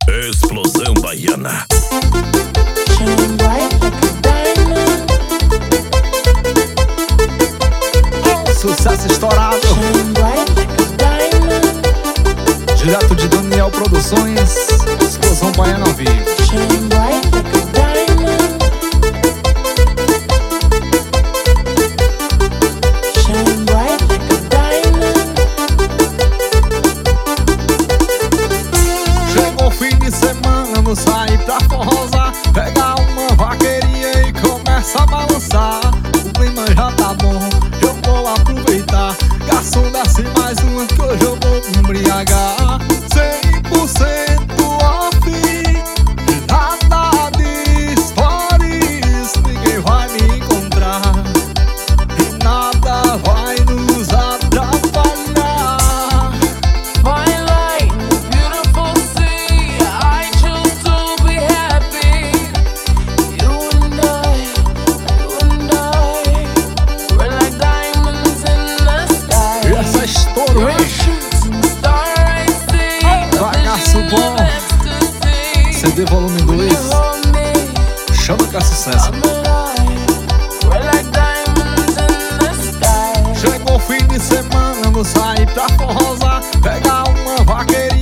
Explosão Baiana. Sucesso estourado. Direto de Daniel Produções, Explosão Baiana ao vivo. Chegou o fim de semana, vou sair pra forrosar, pegar uma vaqueirinha e começa a balançar. O clima já tá bom, eu vou aproveitar. Garçom, desce mais uma que hoje eu vou me embriagar. 100% off, nada de stories, ninguém vai me encontrar e nada vai nos atrapalhar. Essa é estouro, hein? Bagaço bom, CD volume 2, chama que é sucesso. Chegou o fim de semana, vou sair pra forrosar, pegar uma vaqueirinha